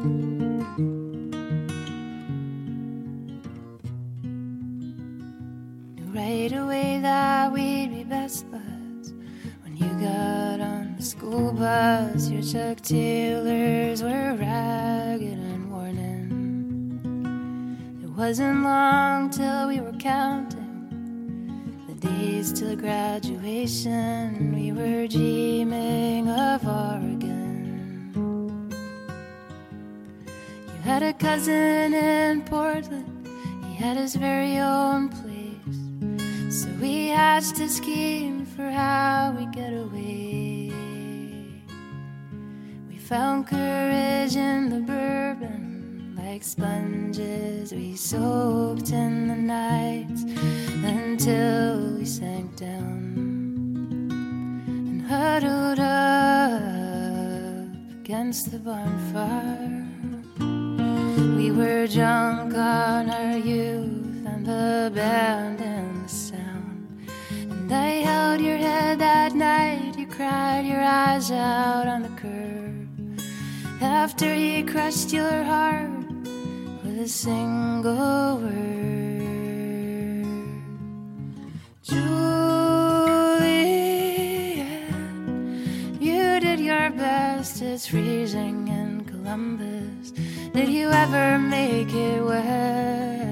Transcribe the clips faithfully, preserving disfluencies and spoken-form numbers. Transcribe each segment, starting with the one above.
Knew right away that we'd be best buds. When you got on the school bus, your Chuck Taylors were ragged and worn in. It wasn't long till we were counting the days till graduation. We were dreaming of Oregon. You had a cousin in Portland, he had his very own place. So we hatched a scheme for how we get away. We found courage in the bourbon, like sponges we soaked in the nights until we sank down and huddled up against the bonfire. We were drunk on our youth and the band and the sound. And I held your head that night, you cried your eyes out on the curb. After he crushed your heart with a single word. Juliet, you did your best, it's freezing in Columbus. Did you ever make it west?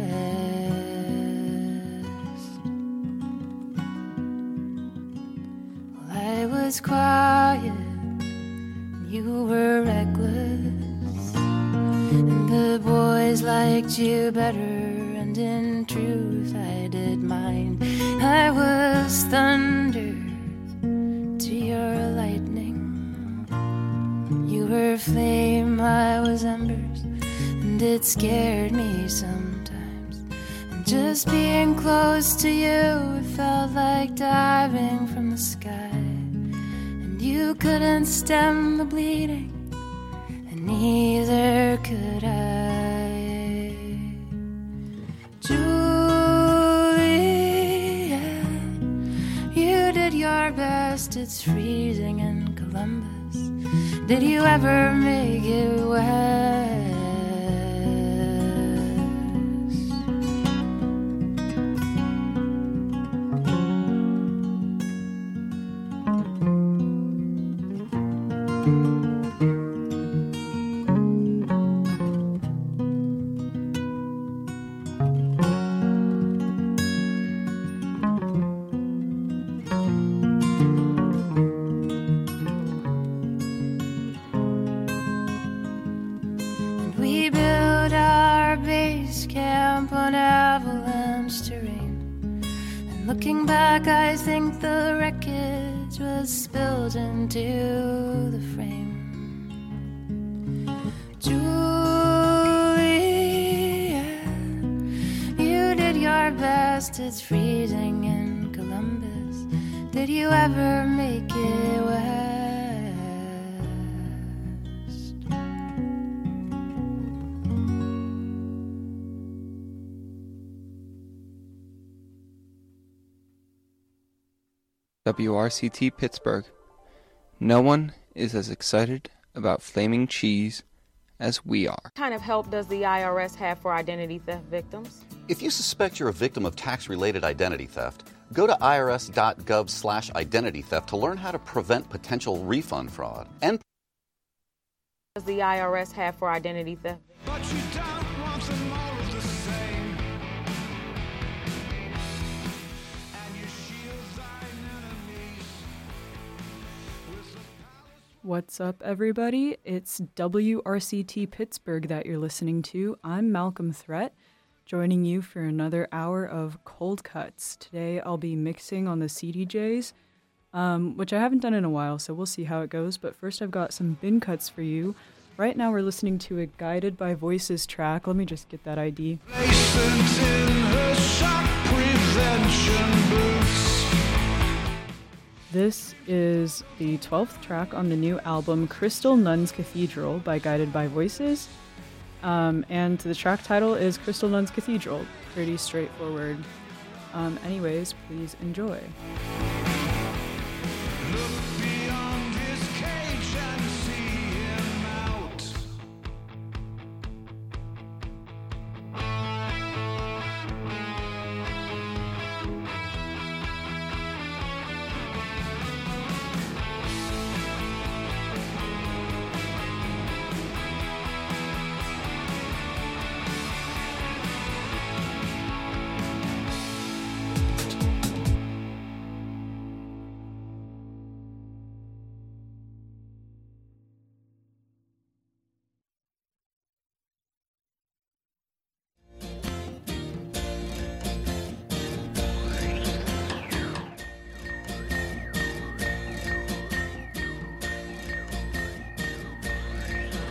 Well, I was quiet, you were reckless, and the boys liked you better, and in truth I did mine. I was thunder to your lightning. You were flame, I was embers, and it scared me sometimes. And just being close to you, it felt like diving from the sky. And you couldn't stem the bleeding, and neither could I. Juliet, you did your best, it's freezing in Columbus. Did you ever make it west? Looking back, I think the wreckage was spilled into the frame. Juliet, you did your best, it's freezing in Columbus. Did you ever make it west? W R C T Pittsburgh. No one is as excited about flaming cheese as we are. What kind of help does the I R S have for identity theft victims? If you suspect you're a victim of tax-related identity theft, go to I R S dot gov slash identity theft to learn how to prevent potential refund fraud. And does the I R S have for identity theft? But you don't want them all of the same. And you shield thine enemies. What's up, everybody? It's W R C T Pittsburgh that you're listening to. I'm Malcolm Threat, joining you for another hour of Cold Cuts. Today I'll be mixing on the C D Js, um, which I haven't done in a while, so we'll see how it goes. But first I've got some bin cuts for you. Right now we're listening to a Guided by Voices track. Let me just get that I D. Placement in her shock prevention boots. This is the twelfth track on the new album Crystal Nuns Cathedral by Guided by Voices. Um, and the track title is Crystal Nuns Cathedral. Pretty straightforward. Um, anyways, please enjoy. Look beyond his cage and see him out.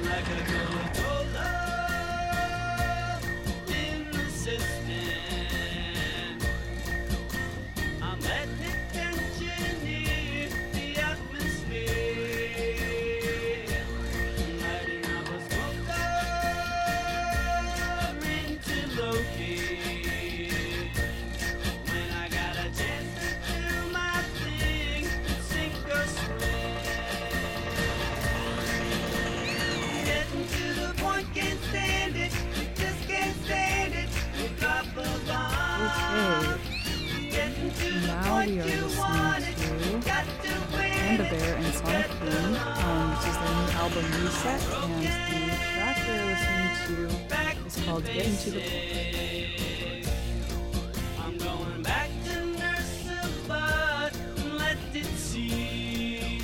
Now we are listening to Panda Bear and Sonic Boom. Um, this is their new album Reset, and the track we're listening to is called Getting to the Point. I'm going back to nurse a bud and let it see.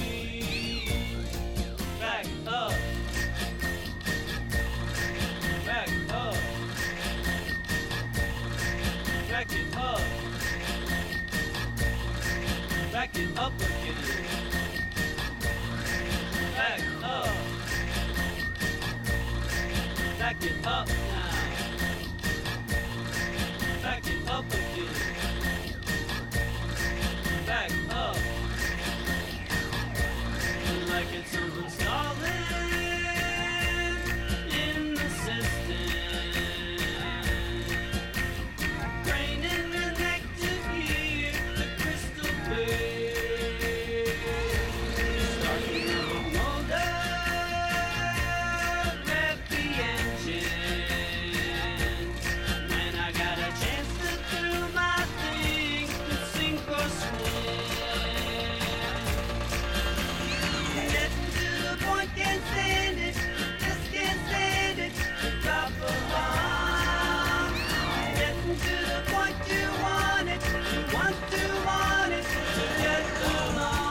Back up. Back up. Back it up. Back it up again. Back up. Back it up now. Back it up again. Back up. Like it's something stalling in the system. Raining the neck to hear the crystal wave. Starting up a motor, rev the engine. When I got a chance to do my thing, sink or swim. Getting to the point, can't stand it, just can't stand it. Drop along. Getting to the point you want it, you want to want it, to get along.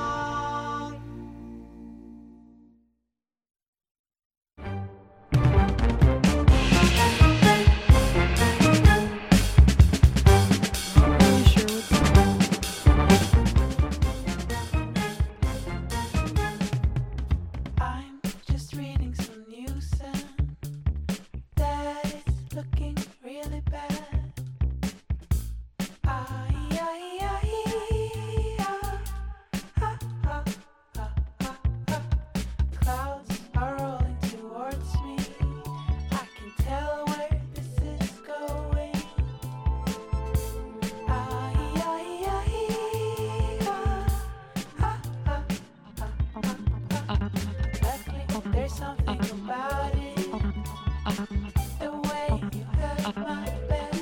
Not really sure what I'm just reading some news and that is looking really bad. Ay, ay, ay, ah, ah, ah, ah, ah, ah. Clouds are rolling towards me. I can tell where this is going. Ay, ay, ay, ah, ah, ah, ah, ah, ah. Luckily, there's something about it. The way you have my back.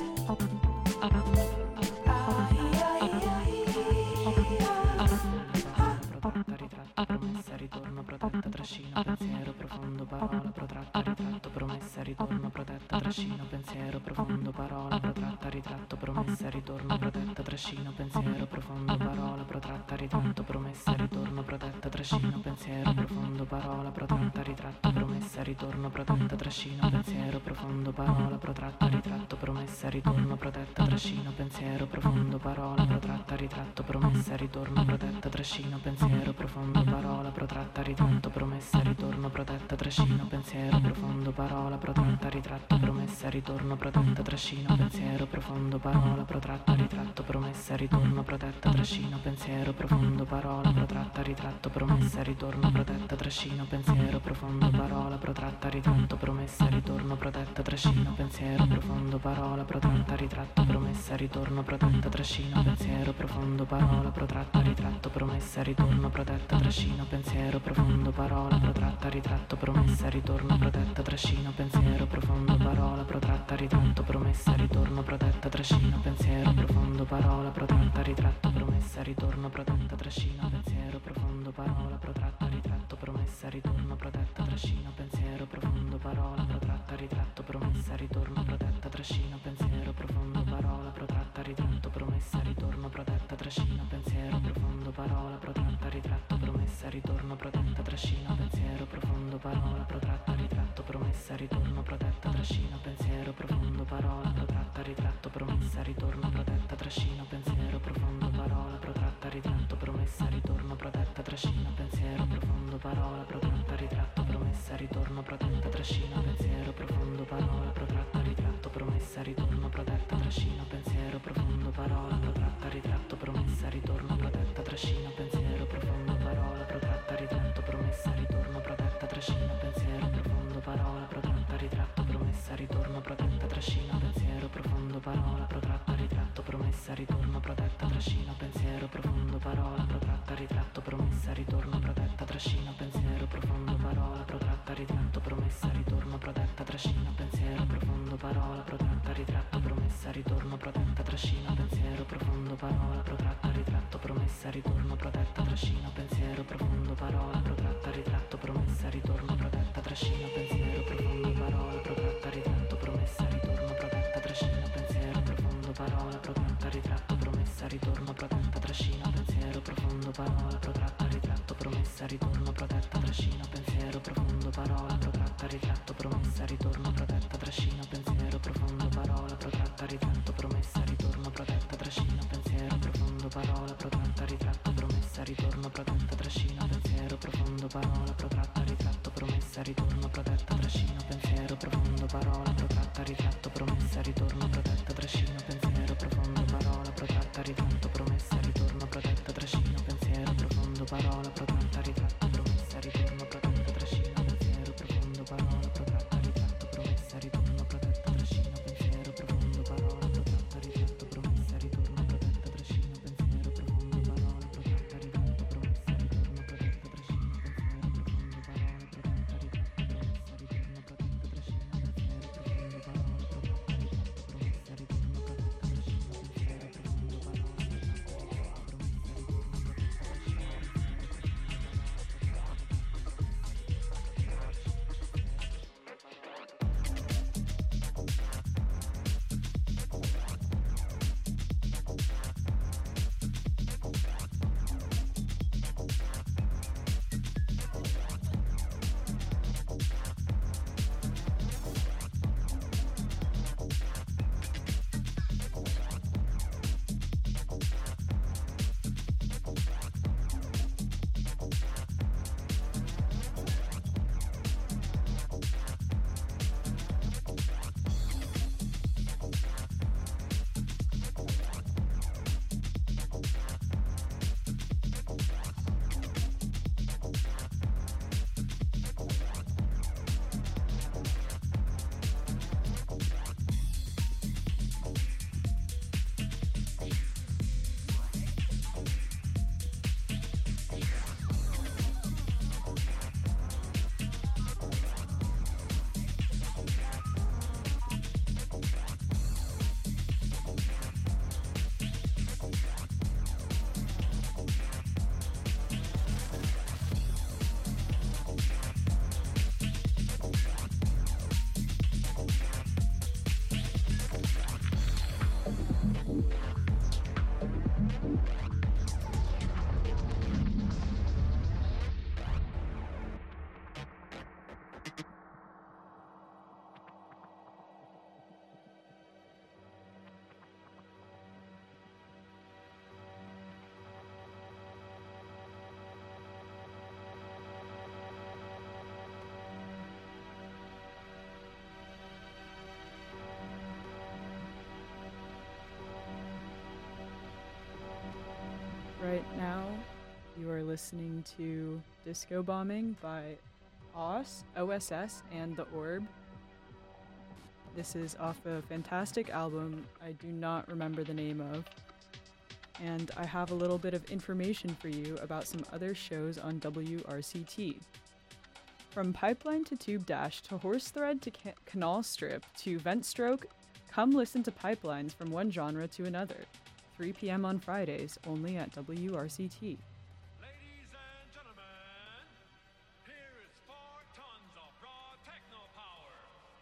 Ay, ay, ay, ah, Protratta, ritratto, promessa, ritorno, protetta, trascino, pensiero profondo, parola, protratta, ritratto, promessa, ritorno, protetta, trascino, pensiero profondo, parola, protratta, ritratto, promessa, ritorno, protetta, trascino, pensiero profondo, parola, protratta, ritratto, promessa, ritorno, protetta, trascino, pensiero profondo, parola, protratta, ritratto, promessa, ritorno, protetta, trascino, pensiero profondo, parola, protratta, ritratto, promessa, ritorno, protetta, trascino, pensiero profondo, parola, protratta, ritratto, promessa, ritorno, protetta, trascino, pensiero profondo, parola, protratta, ritratto, promessa, ritorno, protetta, trascino, pensiero profondo, parola, protratta, ritratto, promessa, ritorno, protetta, trascino, pensiero profondo, parola, protratta, ritratto, promessa, ritorno, protetta, trascino, pensiero profondo, parola, protratta, ritratto, promessa, ritorno, protetta, trascino, pensiero profondo, parola, protratta, ritratto, promessa, ritorno, protetta, trascino, pensiero profondo, parola, protratta, ritratto, promessa, ritorno, protetta, trascino, pensiero profondo, parola, protratta, ritratto, promessa, ritorno, protetta, trascino, pensiero profondo, parola, protratta, ritratto, promessa, ritorno, protetta, trascino, pensiero profondo, parola, protratta, ritratto, promessa, ritorno, protetta, trascino, pensiero profondo, parola, protratta, ritratto, promessa, ritorno, protetta, trascino, pensiero profondo, parola, protratta, ritratto, promessa, ritorno, protetta, trascino, pensiero profondo, parola, protratta, ritratto, promessa, ritorno, protetta, trascino, pensiero profondo, parola, protratta, ritratto, promessa, ritorno, protetta, trascino, pensiero profondo, parola, protratta, ritratto, promessa, ritorno, protetta, trascino, pensiero profondo, profondo, parola protratta, ritratto, promessa, ritorno, protetta, trascina, pensiero profondo, parola protratta, ritratto, promessa, ritorno, protetta, trascina, pensiero profondo, parola protratta, ritratto, promessa, ritorno, protetta, trascina, pensiero profondo, parola protratta, ritratto, promessa, ritorno, protetta, trascina, pensiero profondo, parola protratta, ritratto, promessa, ritorno, protetta, trascina, pensiero profondo, parola protratta, ritratto, promessa, ritorno, protetta, trascina, pensiero profondo, parola protratta, ritratto, promessa, ritorno, protetta, trascina, pensiero profondo, parola protratta, ritratto, promessa, ritorno, protetta, trascina, pensiero profondo, parola protratta, ritratto, promessa, ritorno, protetta, trascina, pensiero profondo, parola protratta, ritratto, promessa, ritorno, protetta, trascina, pensiero profondo, parola protratta, ritratto, promessa, ritorno, protetta, trascina, pensiero profondo, parola protratta, ritratto, promessa, ritorno, protetta, trascina, pensiero profondo, parola protratta, ritratto, promessa, ritorno, protetta, trascina, pensiero profondo, parola protratta, ritratto, promessa, ritorno, protetta, trascina, pensiero profondo, parola protratta, ritratto, promessa, ritorno, protetta, trascina, pensiero profondo, parola protratta, ritratto, promessa, ritorno, protetta, trascina, pensiero profondo, parola protratta, ritratto, promessa, ritorno, protetta, trascina, pensiero profondo, parola protratta, ritratto, promessa, ritorno, protetta, trascina, pensiero profondo, parola protratta, ritratto, promessa, ritorno, protetta, trascina, pensiero profondo, parola protratta, ritratto, promessa, ritorno, protetta, trascina, pensiero profondo, parola protratta, ritratto, promessa, ritorno, protetta, trascina, pensiero profondo, parola protratta, ritratto, promessa, ritorno, protetta, trascina, pensiero profondo, parola protratta, ritratto, promessa, ritorno, protetta, trascina, pensiero profondo, parola protratta, ritratto, promessa, ritorno, protetta, trascina, pensiero profondo, parola protratta, ritratto, promessa, ritorno, protetta, trascina, pensiero profondo, parola protratta, ritratto, promessa, ritorno, protetta, trascina, pensiero profondo, parola protratta, ritratto, promessa, ritorno, protetta, trascina, pensiero profondo, parola protratta, ritratto, promessa, ritorno, protetta, trascina, pensiero profondo, parola protratta, ritratto, promessa, ritorno, protetta, trascina, pensiero profondo, parola Right now, you are listening to Disco Bombing by O S, O S S, and The Orb. This is off a fantastic album I do not remember the name of. And I have a little bit of information for you about some other shows on W R C T. From Pipeline to Tube Dash to Horse Thread to ca- Canal Strip to Vent Stroke, come listen to Pipelines from one genre to another. three p.m. on Fridays, only at W R C T. Ladies and gentlemen, here is four tons of raw techno power.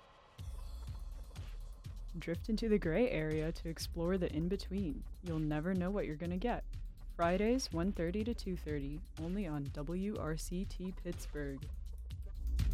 Drift into the gray area to explore the in-between. You'll never know what you're gonna get. Fridays, one thirty to two thirty, only on W R C T Pittsburgh.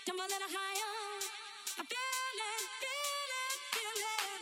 Jump a little higher. I feel it, feel it, feel it.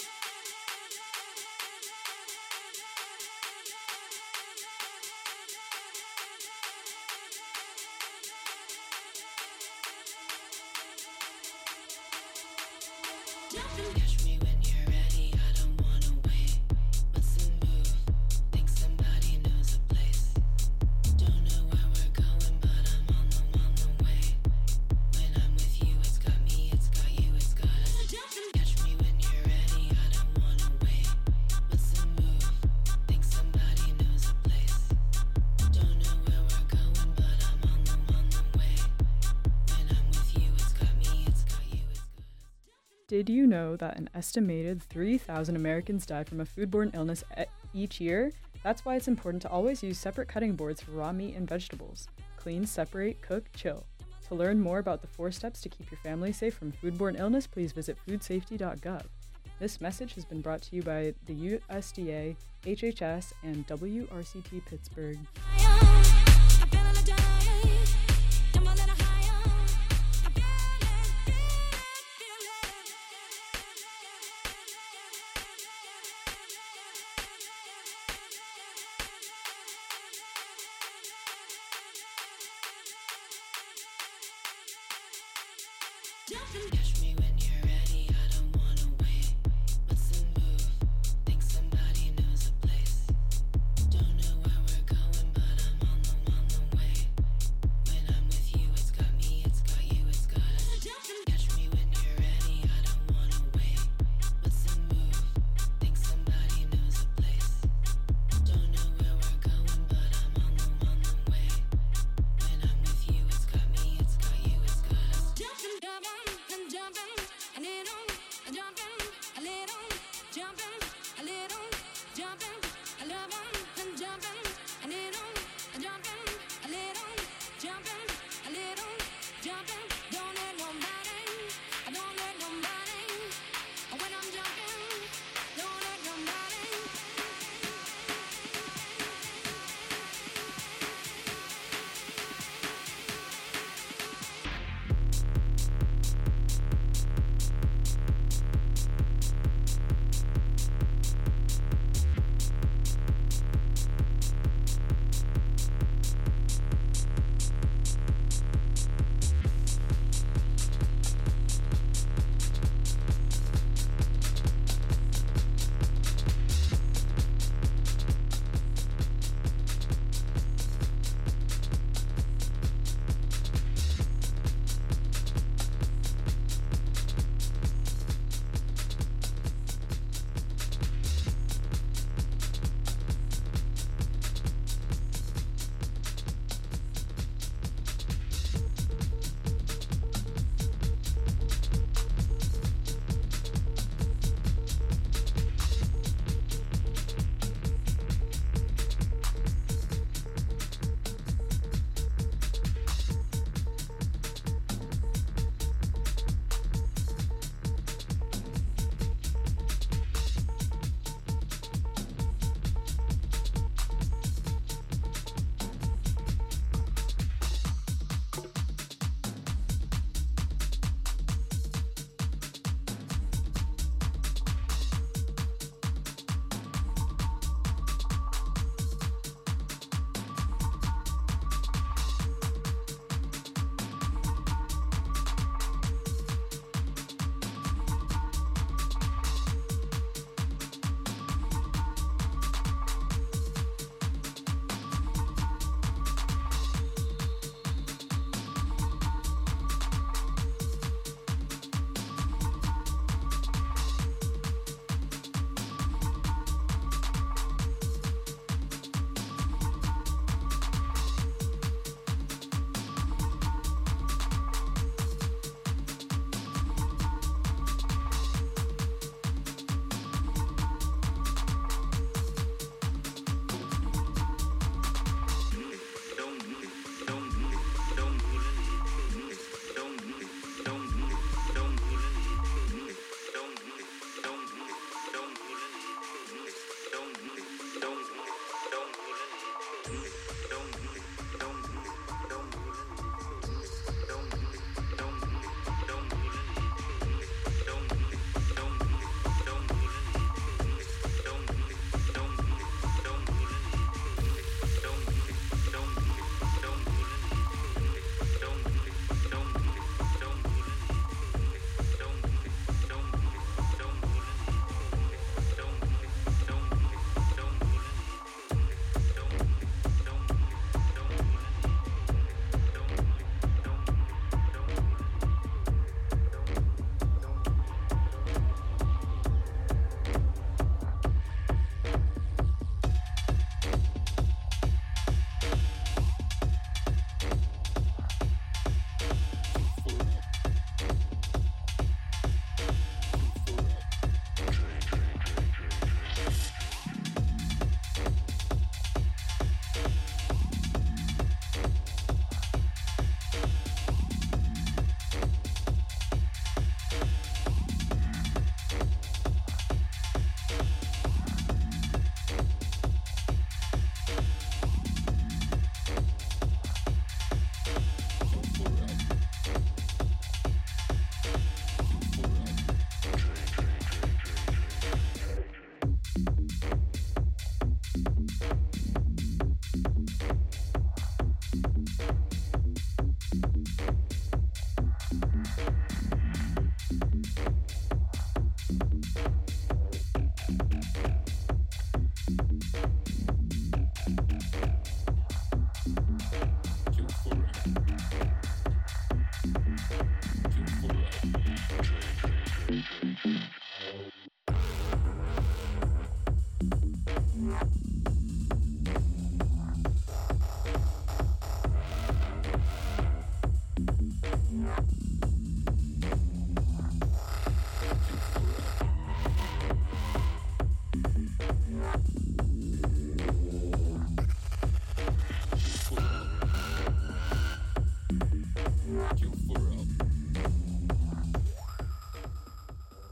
Catch me when you're ready, I don't wanna wait. What's the move? Think somebody knows a place. Don't know where we're going, but I'm on the on the way. When I'm with you, it's got me, it's got you, it's got us. Catch me when you're ready, I don't wanna wait. What's the move? Think somebody knows a place. Don't know where we're going, but I'm on the on the way. When I'm with you, it's got me, it's got you, it's got us. Did you know that an estimated three thousand Americans die from a foodborne illness e- each year? That's why it's important to always use separate cutting boards for raw meat and vegetables. Clean, separate, cook, chill. To learn more about the four steps to keep your family safe from foodborne illness, please visit food safety dot gov. This message has been brought to you by the U S D A, H H S, and W R C T Pittsburgh. Catch me when you're ready, I don't wanna wait. What's the move? Think somebody knows a place. Don't know where we're going, but I'm on the on the way. When I'm with you, it's got me, it's got you, it's got us. Catch me when you're ready, I don't wanna wait. What's the move? Think somebody knows a place. Don't know where we're going, but I'm on the on the way. When I'm with you, it's got me, it's got you, it's got us. Jump and jump and jump.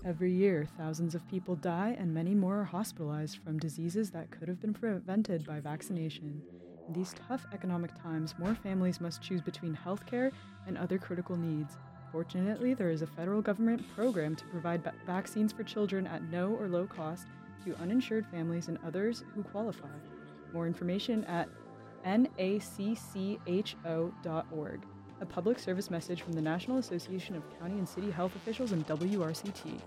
Every year, thousands of people die and many more are hospitalized from diseases that could have been prevented by vaccination. In these tough economic times, more families must choose between healthcare and other critical needs. Fortunately, there is a federal government program to provide va- vaccines for children at no or low cost to uninsured families and others who qualify. More information at N A C C H O dot org. A public service message from the National Association of County and City Health Officials and W R C T.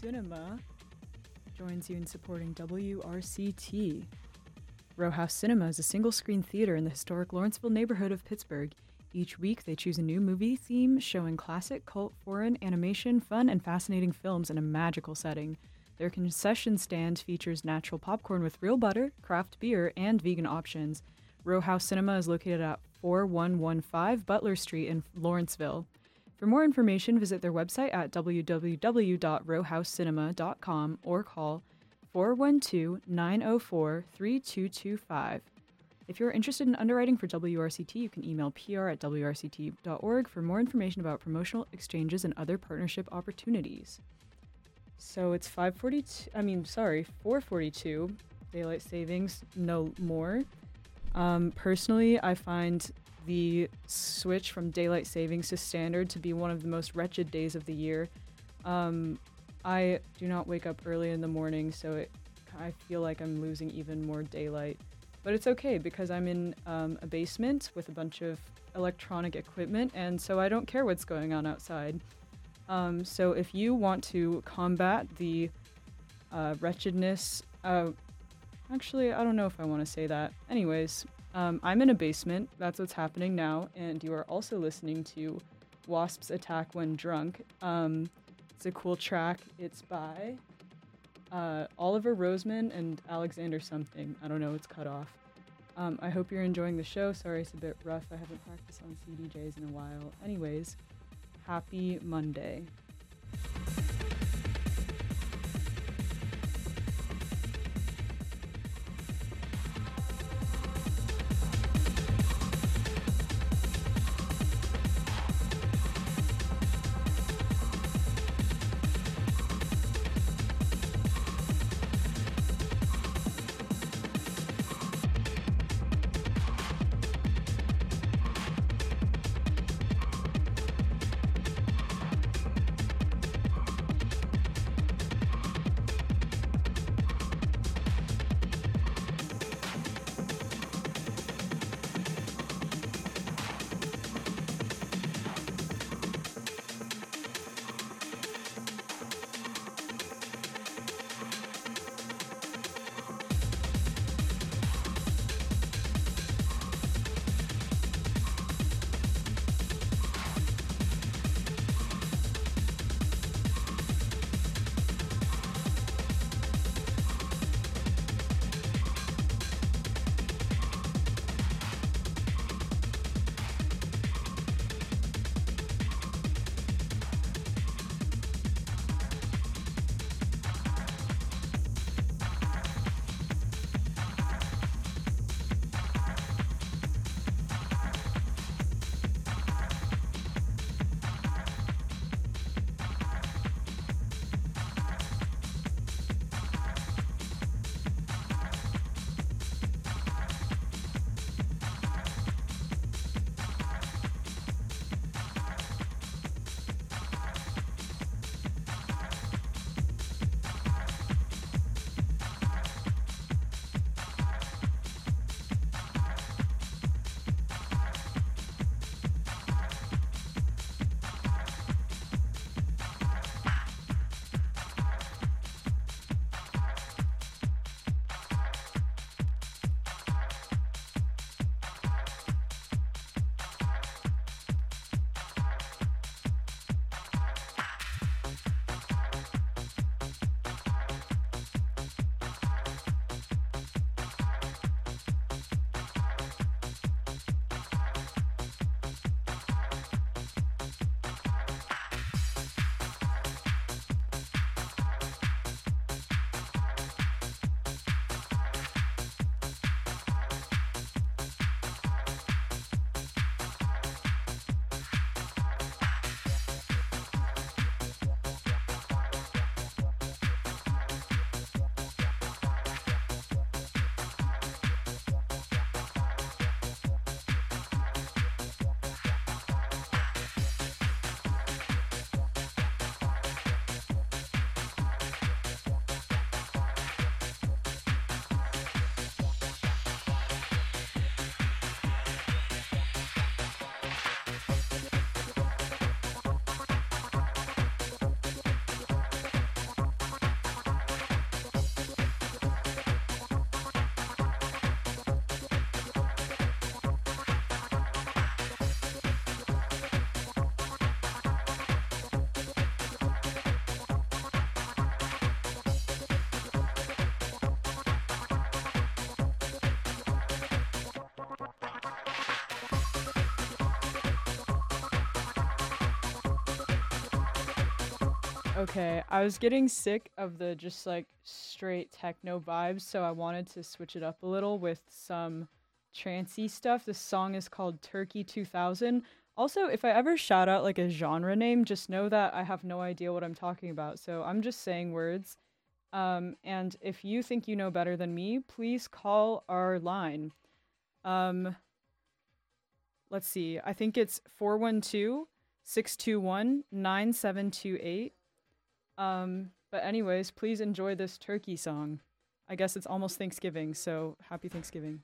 Cinema joins you in supporting W R C T. Row House Cinema is a single-screen theater in the historic Lawrenceville neighborhood of Pittsburgh. Each week, they choose a new movie theme showing classic, cult, foreign, animation, fun, and fascinating films in a magical setting. Their concession stand features natural popcorn with real butter, craft beer, and vegan options. Row House Cinema is located at four one one five Butler Street in Lawrenceville. For more information, visit their website at w w w dot row house cinema dot com or call four one two, nine zero four, three two two five. If you're interested in underwriting for W R C T, you can email p r at w r c t dot org for more information about promotional exchanges and other partnership opportunities. So it's five forty-two, I mean, sorry, four forty-two, daylight savings, no more. Um, personally, I find the switch from daylight savings to standard to be one of the most wretched days of the year. Um, I do not wake up early in the morning, so it, I feel like I'm losing even more daylight. But it's okay because I'm in um, a basement with a bunch of electronic equipment, and so I don't care what's going on outside. Um, so if you want to combat the uh, wretchedness, uh, actually, I don't know if I want to say that. Anyways, um, I'm in a basement. That's what's happening now, and you are also listening to Wasps Attack When Drunk. Um, it's a cool track. It's by uh, Oliver Roseman and Alexander something. I don't know. It's cut off. Um, I hope you're enjoying the show. Sorry, it's a bit rough. I haven't practiced on C D Js in a while. Anyways, happy Monday. Okay, I was getting sick of the just like straight techno vibes, so I wanted to switch it up a little with some trancey stuff. This song is called Turkey two thousand. Also, if I ever shout out like a genre name, just know that I have no idea what I'm talking about. So I'm just saying words. Um, and if you think you know better than me, please call our line. Um, let's see. I think it's four one two, six two one, nine seven two eight. Um, but anyways, please enjoy this turkey song. I guess it's almost Thanksgiving, so happy Thanksgiving.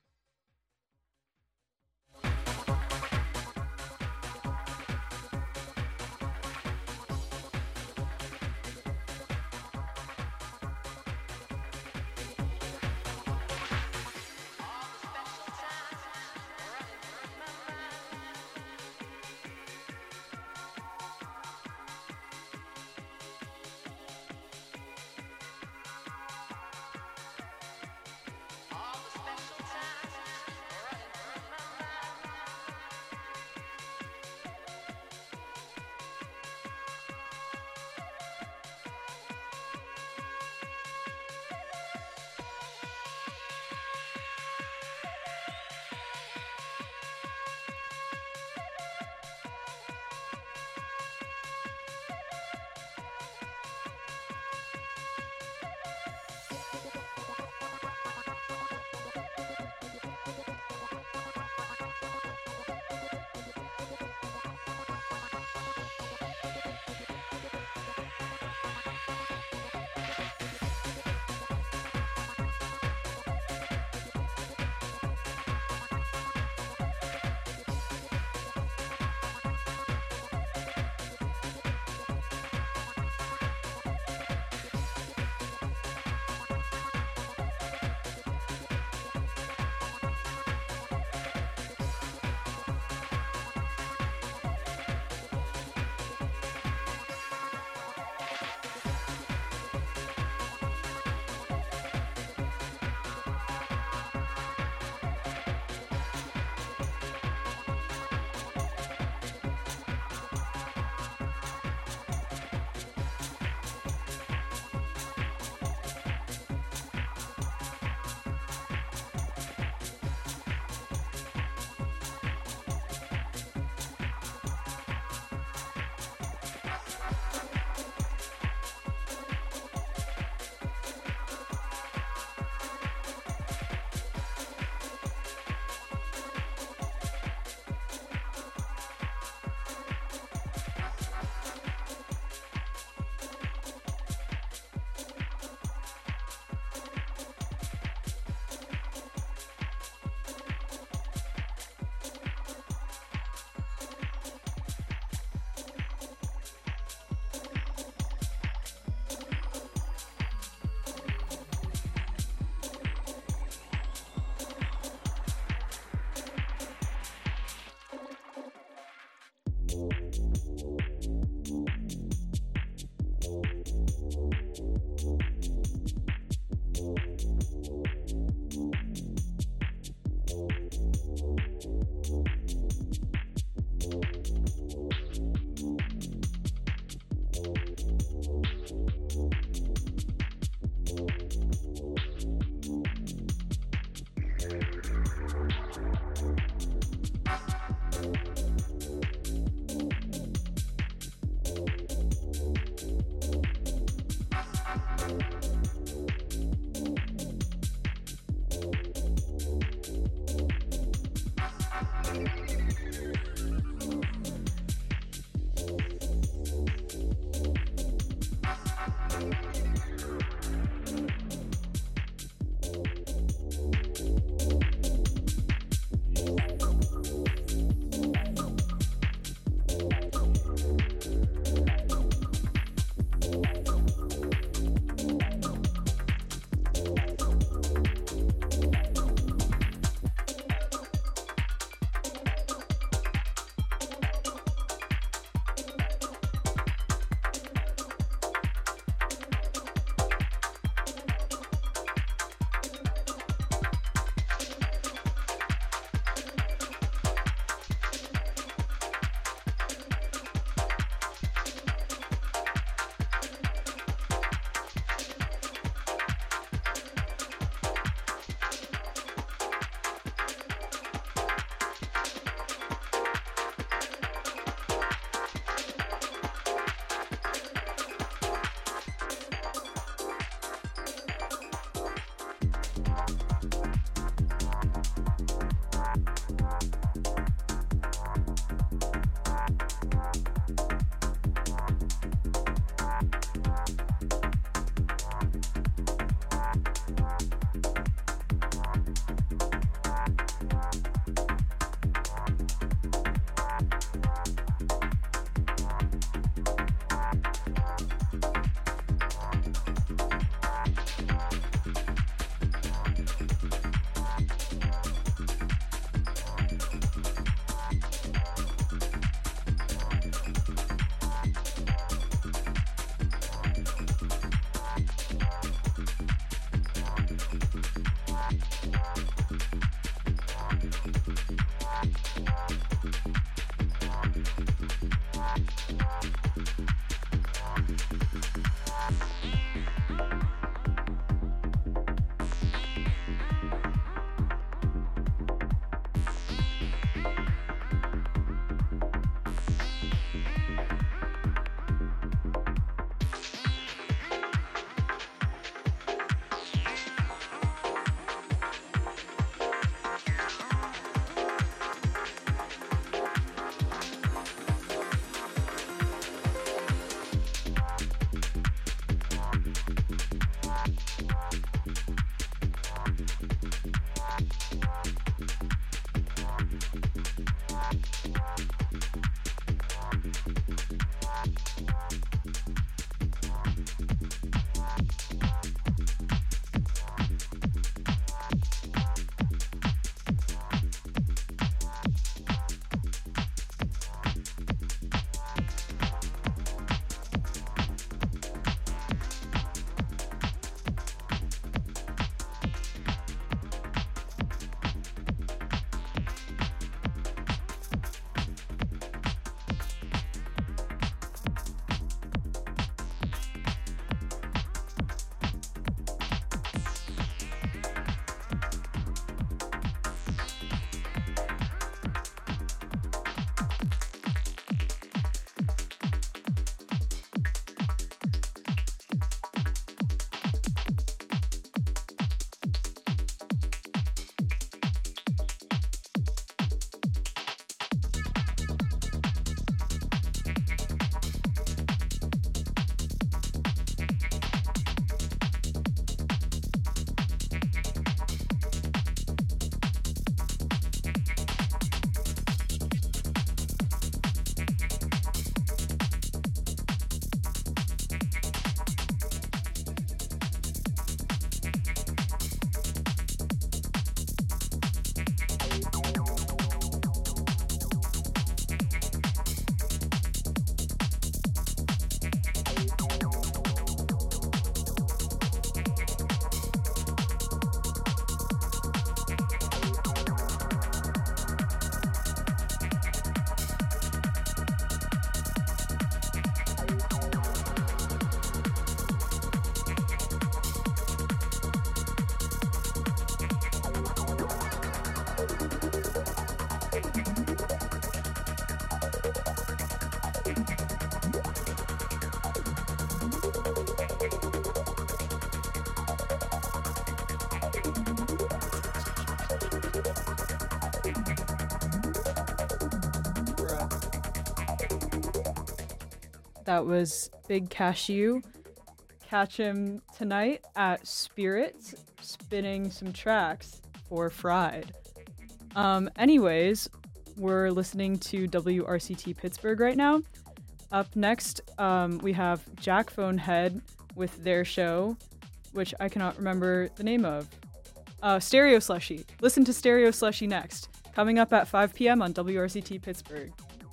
That was Big Cashew. Catch him tonight at Spirits, spinning some tracks for Fried. Um, anyways, we're listening to W R C T Pittsburgh right now. Up next, um, we have Jack Phonehead with their show, which I cannot remember the name of. Uh, Stereo Slushy. Listen to Stereo Slushy next. Coming up at five p.m. on W R C T Pittsburgh.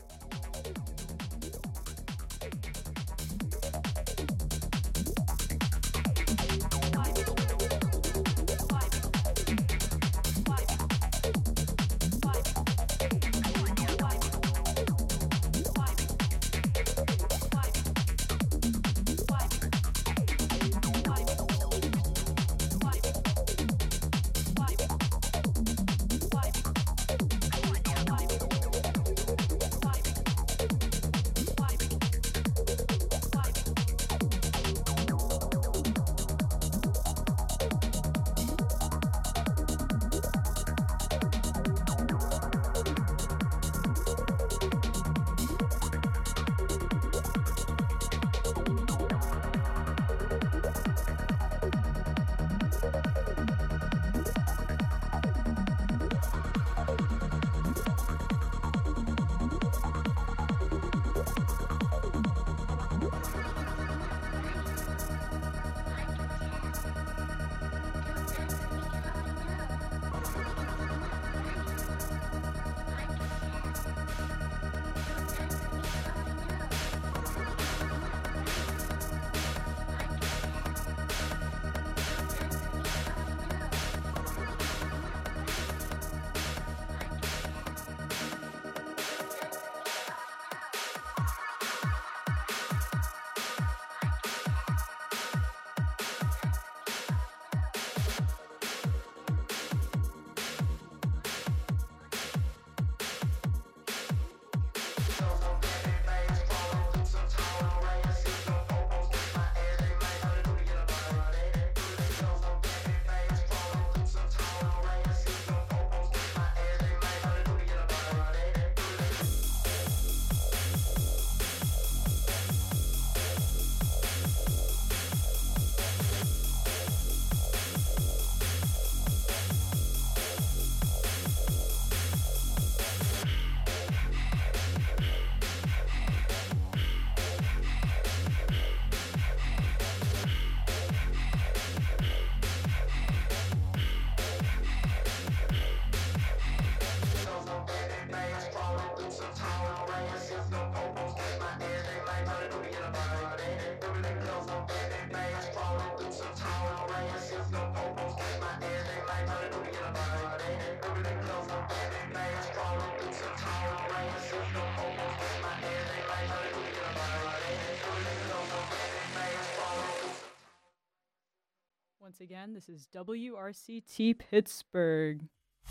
Once again, this is W R C T Pittsburgh.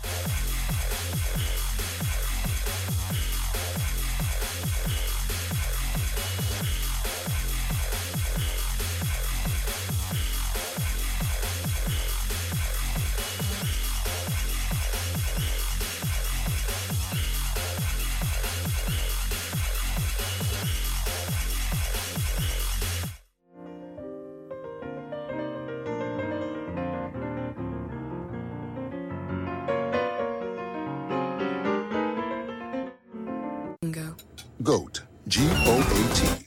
GOAT. G O A T.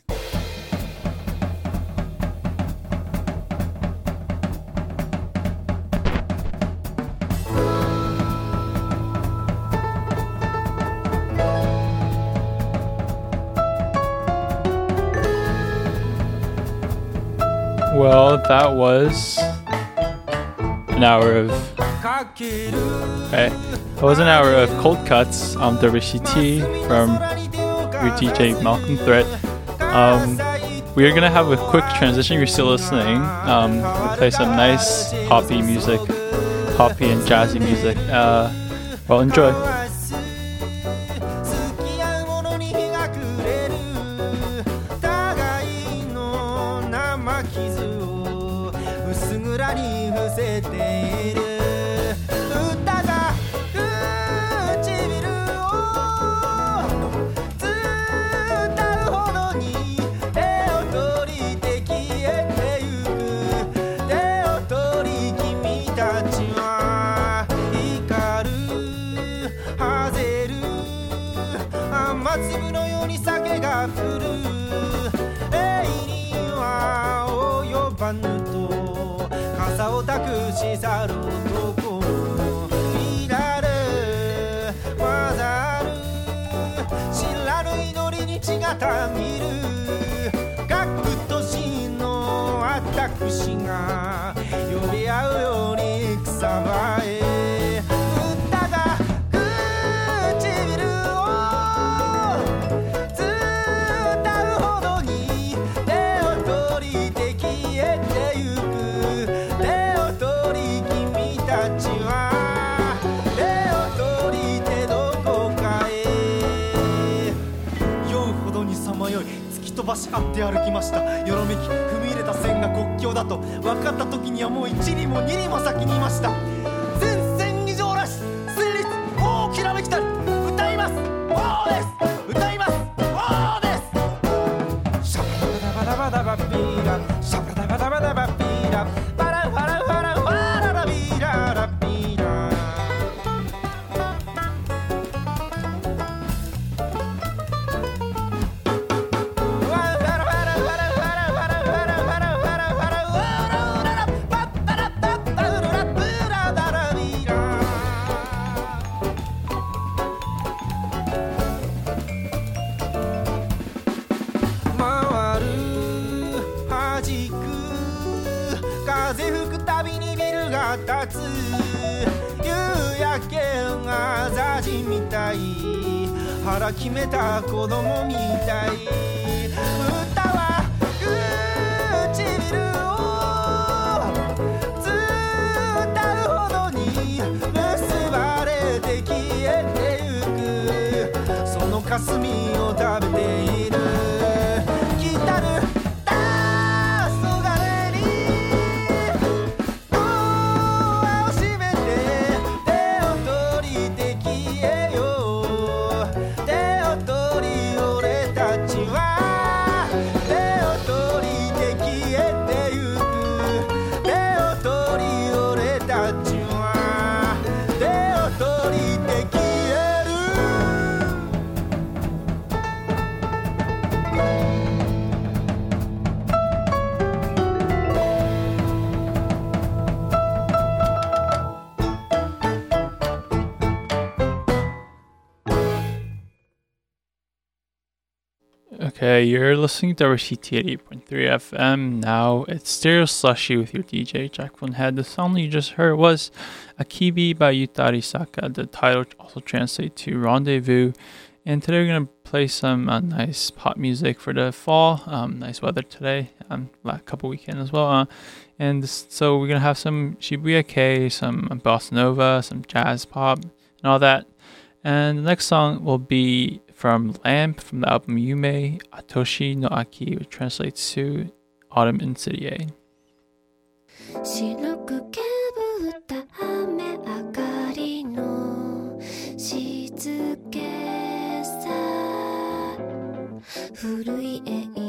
Well, that was an hour of. Okay, that was an hour of Cold Cuts on W R C T from your D J Malcolm Threat. Um, we are gonna have a quick transition. You're still listening. Um, we play some nice poppy music, poppy and jazzy music. Uh, well, enjoy. Ooh, 雨粒のように酒が降る永遠は及ばぬと傘を託し去る男いらるわざる知らぬ祈りに血がたぎる各都市の私が呼び合うように草場へ歌が唇を伝うほどに手を取りて消えてゆく手を取り君たちは手を取りてどこかへ酔うほどにさまよい突き飛ばし合って歩きましたよろめき踏み入れた線が国境だと分かった時にはもう一里も二里も先にいました前線以上なし旋律大きらめきたり歌います王です歌います王ですシャバダバダバダバビーラシャバダバダバダバビーラバラバラバラバララビーララビーラ風吹くたびにビルが立つ夕焼けがザジみたい腹決めた子供みたい歌は唇を伝うほどに結ばれて消えてゆくその霞を食べている来たる Okay, you're listening to W C T eighty-eight point three F M. Now it's Stereo Slushy with your D J, Jack Von Head. The song you just heard was Akibi by Yuta Arisaka. The title also translates to Rendezvous. And today we're going to play some uh, nice pop music for the fall. Um, nice weather today, um, last couple weekend as well. Uh, and this, so we're going to have some Shibuya Kei, some bossa nova, some jazz pop, and all that. And the next song will be from Lamp from the album Yume Atoshi no Aki, which translates to Autumn in City A. 白くけぶった雨上がりの静けさ古い映